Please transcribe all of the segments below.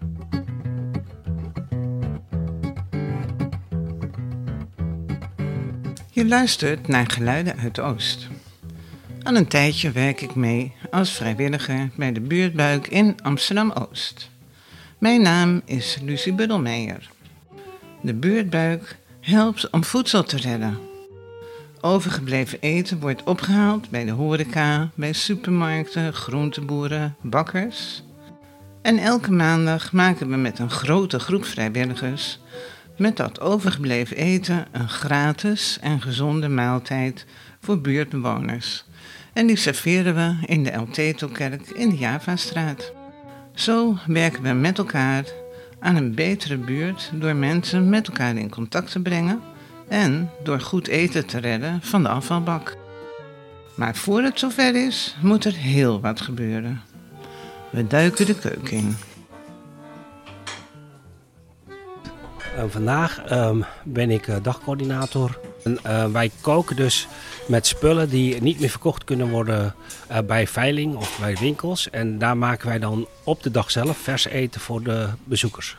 Je luistert naar Geluiden uit Oost. Al een tijdje werk ik mee als vrijwilliger bij de Buurtbuik in Amsterdam-Oost. Mijn naam is Lucie Buddelmeijer. De Buurtbuik helpt om voedsel te redden. Overgebleven eten wordt opgehaald bij de horeca, bij supermarkten, groenteboeren, bakkers. En elke maandag maken we met een grote groep vrijwilligers met dat overgebleven eten een gratis en gezonde maaltijd voor buurtbewoners. En die serveren we in de El Teto-kerk in de Javastraat. Zo werken we met elkaar aan een betere buurt door mensen met elkaar in contact te brengen en door goed eten te redden van de afvalbak. Maar voor het zover is, moet er heel wat gebeuren. We duiken de keuken in. Vandaag ben ik dagcoördinator. Wij koken dus met spullen die niet meer verkocht kunnen worden bij veiling of bij winkels. En daar maken wij dan op de dag zelf vers eten voor de bezoekers.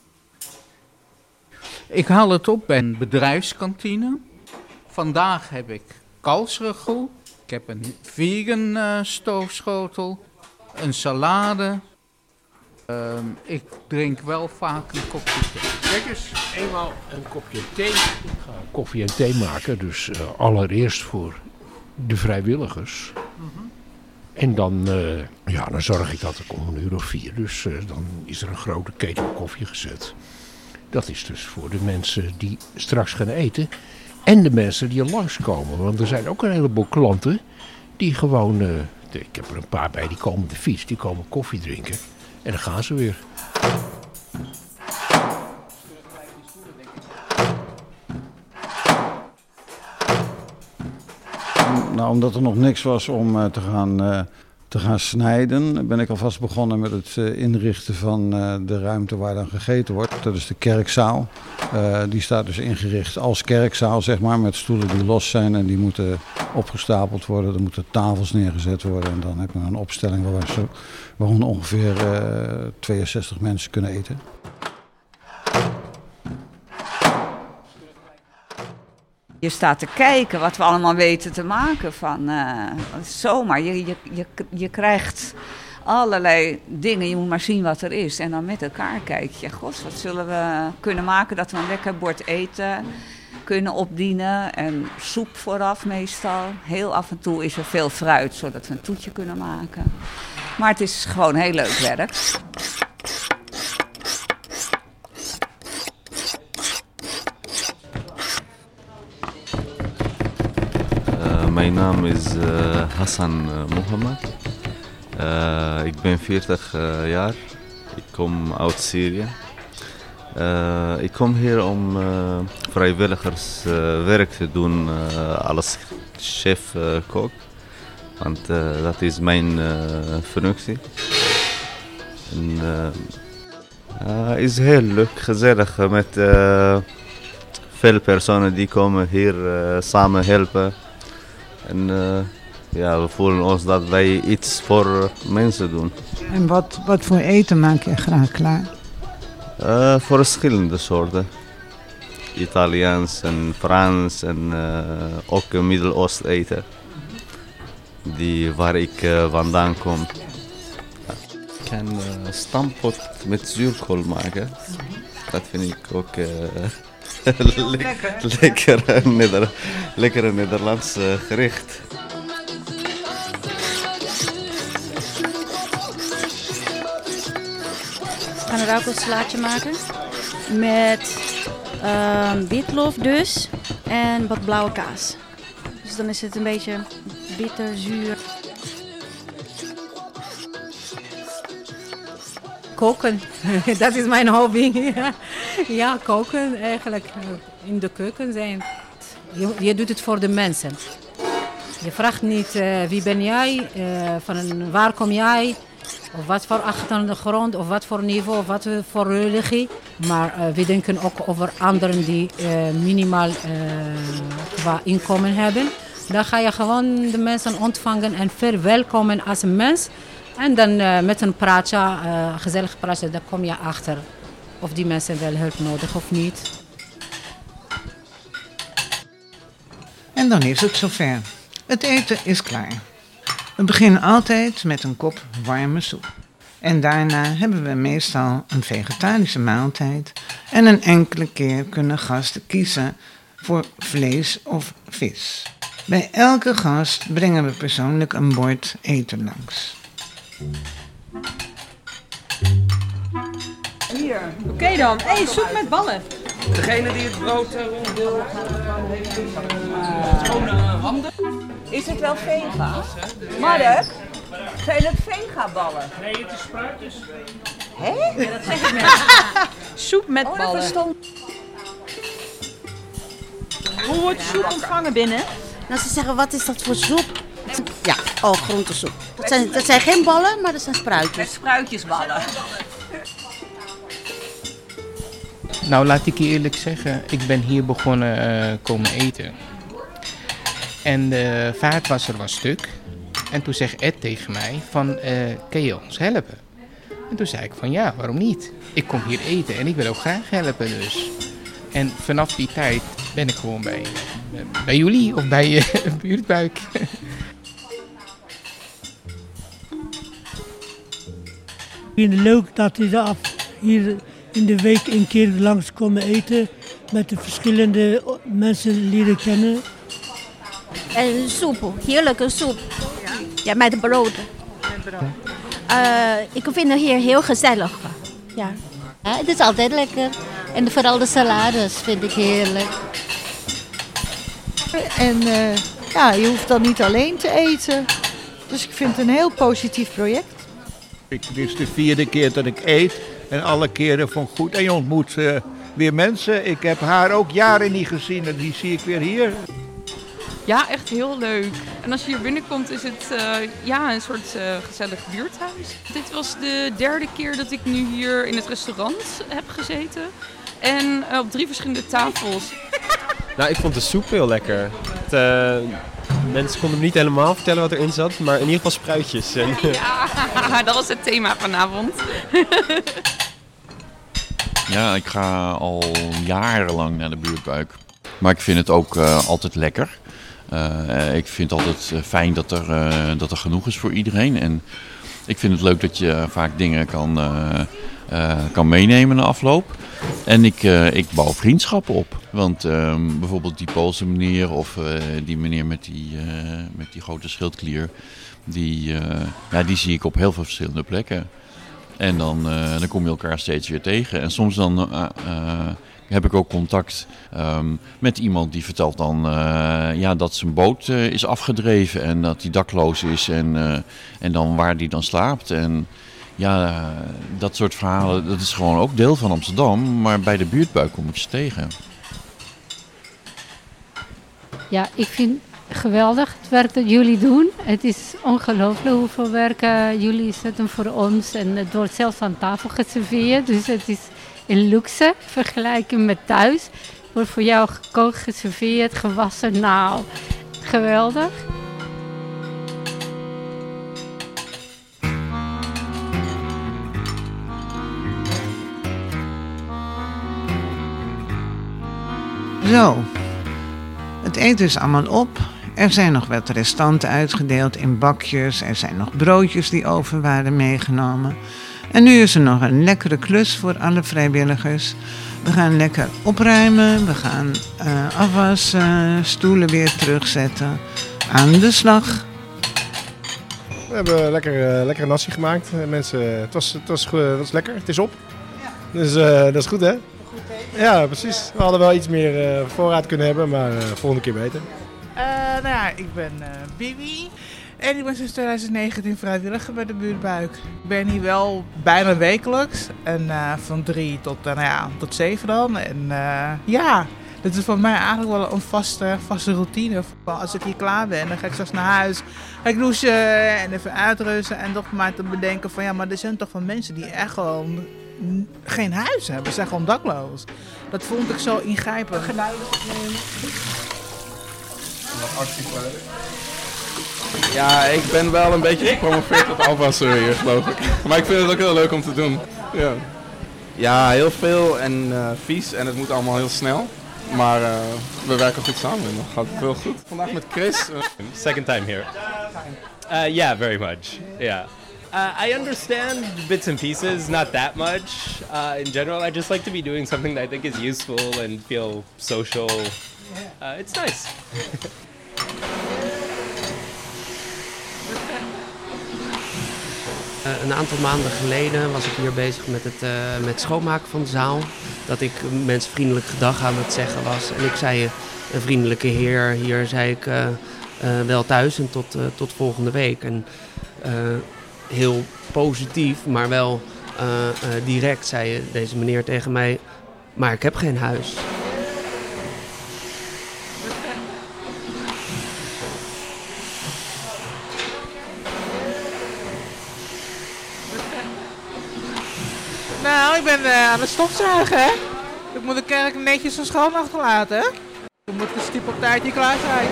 Ik haal het op bij een bedrijfskantine. Vandaag heb ik kalfsragout. Ik heb een vegan stoofschotel. Een salade. Ik drink wel vaak een kopje thee. Kijk eens, eenmaal een kopje thee. Ik ga koffie en thee maken, dus allereerst voor de vrijwilligers. En dan zorg ik dat ik om 4:00. Dus dan is er een grote ketel koffie gezet. Dat is dus voor de mensen die straks gaan eten. En de mensen die er langskomen. Want er zijn ook een heleboel klanten die gewoon... ik heb er een paar bij, die komen de fiets, die komen koffie drinken. En dan gaan ze weer. Nou, omdat er nog niks was om te gaan snijden, ben ik alvast begonnen met het inrichten van de ruimte waar dan gegeten wordt. Dat is de kerkzaal. Die staat dus ingericht als kerkzaal, zeg maar, met stoelen die los zijn en die moeten opgestapeld worden. Er moeten tafels neergezet worden en dan heb je een opstelling waar ongeveer 62 mensen kunnen eten. Je staat te kijken wat we allemaal weten te maken van zomaar. Je krijgt allerlei dingen, je moet maar zien wat er is. En dan met elkaar kijk je, god, wat zullen we kunnen maken dat we een lekker bord eten kunnen opdienen. En soep vooraf meestal. Heel af en toe is er veel fruit, zodat we een toetje kunnen maken. Maar het is gewoon heel leuk werk. Mijn naam is Hassan Mohammed. Ik ben 40 jaar. Ik kom uit Syrië. Ik kom hier om vrijwilligerswerk te doen als chef-kok. Want dat is mijn functie. Het is heel leuk, gezellig met veel personen die komen hier samen helpen. En we voelen ons dat wij iets voor mensen doen. En wat voor eten maak je graag klaar? Voor verschillende soorten. Italiaans en Frans en ook Midden-Oost eten. Waar ik vandaan kom. Ik kan stampot met zuurkool maken. Dat vind ik ook lekker Nederlands gerecht. Ik ga een rauwkoolslaatje maken met witlof dus en wat blauwe kaas. Dus dan is het een beetje bitter, zuur. Koken, dat is mijn hobby. Ja, koken eigenlijk. In de keuken zijn. Je doet het voor de mensen. Je vraagt niet wie ben jij, waar kom jij, of wat voor achtergrond, of wat voor niveau, of wat voor religie. Maar we denken ook over anderen die minimaal qua inkomen hebben. Dan ga je gewoon de mensen ontvangen en verwelkomen als een mens. En dan met een praatje, gezellig praatje, dan kom je achter of die mensen wel hulp nodig of niet. En dan is het zover. Het eten is klaar. We beginnen altijd met een kop warme soep. En daarna hebben we meestal een vegetarische maaltijd. En een enkele keer kunnen gasten kiezen voor vlees of vis. Bij elke gast brengen we persoonlijk een bord eten langs. Hier. Oké dan. Hey, soep met ballen. Degene die het brood rond wil, schone handen. Is het wel vega? Mark, zijn het vegaballen? Nee, het is spruitjes. Hé? Ja, dat zeg ik net. Soep met Oh, dat ballen. verstond. Hoe wordt soep ontvangen binnen? Nou, ze zeggen, wat is dat voor soep? Ja, groentesoep. Dat zijn geen ballen, maar dat zijn spruitjes. Met spruitjesballen. Nou, laat ik je eerlijk zeggen, ik ben hier begonnen komen eten. En de vaatwasser was stuk. En toen zegt Ed tegen mij van, kun je ons helpen? En toen zei ik van, ja, waarom niet? Ik kom hier eten en ik wil ook graag helpen dus. En vanaf die tijd ben ik gewoon bij jullie of bij Buurtbuik. Ik vind het leuk dat we hier in de week een keer langs komen eten. Met de verschillende mensen leren kennen. En soep, heerlijke soep. Ja, met brood. Ik vind het hier heel gezellig. Ja. Ja, het is altijd lekker. En vooral de salades vind ik heerlijk. En je hoeft dan niet alleen te eten. Dus ik vind het een heel positief project. Dit is de 4e keer dat ik eet en alle keren vond goed. En je ontmoet weer mensen. Ik heb haar ook jaren niet gezien en die zie ik weer hier. Ja, echt heel leuk. En als je hier binnenkomt is het een soort gezellig buurthuis. Dit was de 3e keer dat ik nu hier in het restaurant heb gezeten. En op 3 verschillende tafels. Nou, ik vond de soep heel lekker. Mensen konden me niet helemaal vertellen wat erin zat, maar in ieder geval spruitjes. En, Ja, dat was het thema vanavond. Ja, ik ga al jarenlang naar de Buurtbuik. Maar ik vind het ook altijd lekker. Ik vind het altijd fijn dat er genoeg is voor iedereen. En ik vind het leuk dat je vaak dingen kan meenemen na afloop. En ik bouw vriendschappen op. Want bijvoorbeeld die Poolse meneer of die meneer met die grote schildklier, die zie ik op heel veel verschillende plekken. En dan kom je elkaar steeds weer tegen. En soms dan heb ik ook contact met iemand die vertelt dan dat zijn boot is afgedreven en dat hij dakloos is en dan waar die dan slaapt. En ja, dat soort verhalen, dat is gewoon ook deel van Amsterdam, maar bij de Buurtbuik kom ik ze tegen. Ja, ik vind het geweldig het werk dat jullie doen. Het is ongelooflijk hoeveel werk jullie zetten voor ons. En het wordt zelfs aan tafel geserveerd. Dus het is een luxe vergelijking met thuis. Wordt voor jou gekookt, geserveerd, gewassen. Nou, geweldig. Zo, het eten is allemaal op. Er zijn nog wat restanten uitgedeeld in bakjes. Er zijn nog broodjes die over waren meegenomen. En nu is er nog een lekkere klus voor alle vrijwilligers. We gaan lekker opruimen, we gaan afwassen, stoelen weer terugzetten. Aan de slag. We hebben lekkere nasi gemaakt. Mensen, het was lekker, het is op. Dus dat is goed, hè? Ja, precies. We hadden wel iets meer voorraad kunnen hebben, maar volgende keer beter. Ik ben Bibi en ik ben sinds 2019 vrijwilliger bij de Buurtbuik. Ik ben hier wel bijna wekelijks en van 3 tot 7 dan. En dit is voor mij eigenlijk wel een vaste routine. Als ik hier klaar ben, dan ga ik straks naar huis, ga ik douchen en even uitrusten en toch maar te bedenken van maar er zijn toch van mensen die echt gewoon geen huis hebben, ze zijn gewoon dakloos. Dat vond ik zo ingrijpend. Geluiden opnemen. Actiekleurd. Ja, ik ben wel een beetje gepromoveerd tot afwasser hier, geloof ik. Maar ik vind het ook heel leuk om te doen. Ja, ja, heel veel en vies en het moet allemaal heel snel. Maar we werken goed samen en dan gaat het heel goed. Vandaag met Chris. Second time here. Yeah, very much. Yeah. I understand bits and pieces, not that much. In general, I just like to be doing something that I think is useful and feel social. It's nice. Een aantal maanden geleden was ik hier bezig met het schoonmaken van de zaal. Dat ik mensen vriendelijk gedag aan het zeggen was. En ik zei, een vriendelijke heer, hier zei ik wel thuis en tot volgende week. En heel positief, maar wel direct zei deze meneer tegen mij, maar ik heb geen huis. Nou, ik ben aan het stofzuigen, hè. Ik moet de kerk netjes en schoon achterlaten, hè. Dan moet de stiep op tijd hier klaar zijn.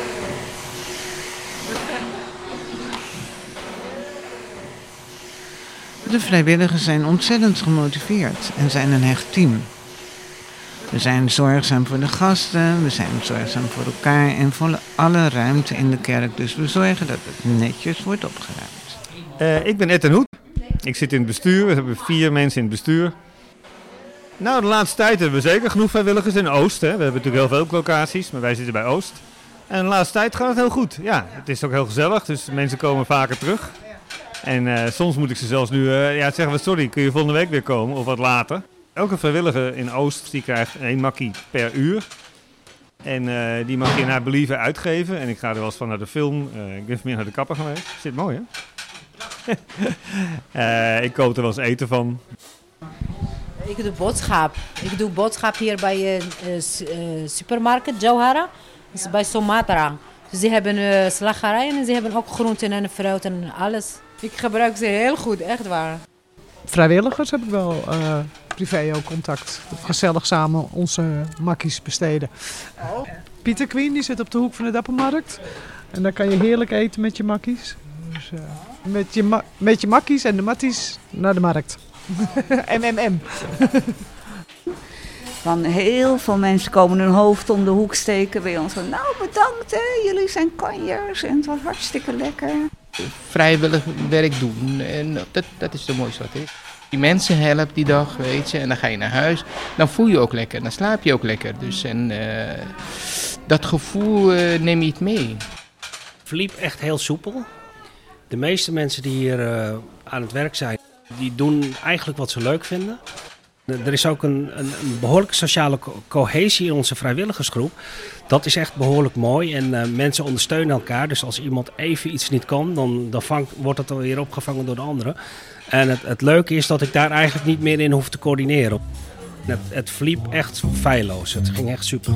De vrijwilligers zijn ontzettend gemotiveerd en zijn een hecht team. We zijn zorgzaam voor de gasten, we zijn zorgzaam voor elkaar en voor alle ruimte in de kerk. Dus we zorgen dat het netjes wordt opgeruimd. Ik ben Ed ten Hoed. Ik zit in het bestuur. We hebben 4 mensen in het bestuur. Nou, de laatste tijd hebben we zeker genoeg vrijwilligers in Oost. Hè. We hebben natuurlijk heel veel locaties, maar wij zitten bij Oost. En de laatste tijd gaat het heel goed. Ja, het is ook heel gezellig, dus mensen komen vaker terug. En soms moet ik ze zelfs nu zeggen we sorry, kun je volgende week weer komen of wat later. Elke vrijwilliger in Oost die krijgt 1 makkie per uur. En die mag je naar believen uitgeven. En ik ga er wel eens van naar de film. Ik ben meer naar de kapper geweest. Zit mooi, hè? Ik koop er wel eens eten van. Ik doe boodschap. Ik doe boodschap hier bij supermarkt Jawhara. Dat is bij Sumatra. Dus die hebben slagerijen en ze hebben ook groenten en fruit en alles. Ik gebruik ze heel goed, echt waar. Vrijwilligers heb ik wel privé ook contact. Gezellig samen onze makkies besteden. Pieter Queen die zit op de hoek van de Dappermarkt. En daar kan je heerlijk eten met je makkies. Dus, met je makkies en de matties naar de markt. MMM. Van heel veel mensen komen hun hoofd om de hoek steken bij ons. Nou, bedankt hè, jullie zijn kanjers en het was hartstikke lekker. Vrijwillig werk doen en dat is het mooiste wat is. Die mensen helpt die dag, weet je, en dan ga je naar huis. Dan voel je ook lekker, dan slaap je ook lekker. Dus en dat gevoel neem je het mee. Het verliep echt heel soepel. De meeste mensen die hier aan het werk zijn, die doen eigenlijk wat ze leuk vinden. Er is ook een behoorlijke sociale cohesie in onze vrijwilligersgroep. Dat is echt behoorlijk mooi en mensen ondersteunen elkaar. Dus als iemand even iets niet kan, dan wordt dat weer opgevangen door de anderen. En het leuke is dat ik daar eigenlijk niet meer in hoef te coördineren. Het verliep echt feilloos. Het ging echt super.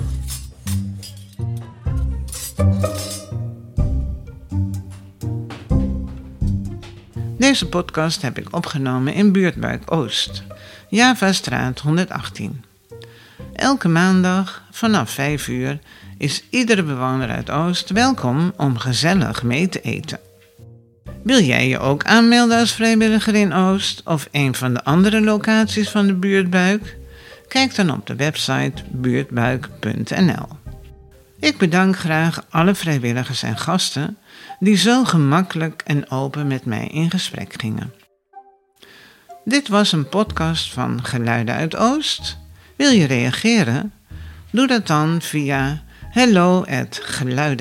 Deze podcast heb ik opgenomen in Buurtbuik Oost, Javastraat 118. Elke maandag vanaf 5 uur is iedere bewoner uit Oost welkom om gezellig mee te eten. Wil jij je ook aanmelden als vrijwilliger in Oost of een van de andere locaties van de Buurtbuik? Kijk dan op de website buurtbuik.nl. Ik bedank graag alle vrijwilligers en gasten die zo gemakkelijk en open met mij in gesprek gingen. Dit was een podcast van Geluiden uit Oost. Wil je reageren? Doe dat dan via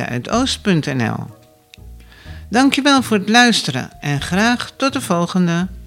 hello@geluidenuitoost.nl. Dankjewel voor het luisteren en graag tot de volgende.